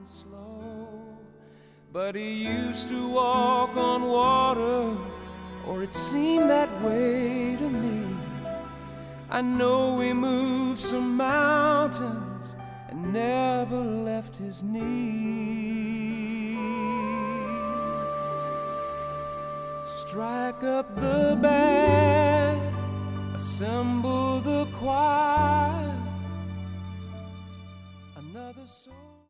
slow. But he used to walk on water, or it seemed that way to me. I know he moved some mountains and never left his knees. Strike up the band, assemble the choir, another soul.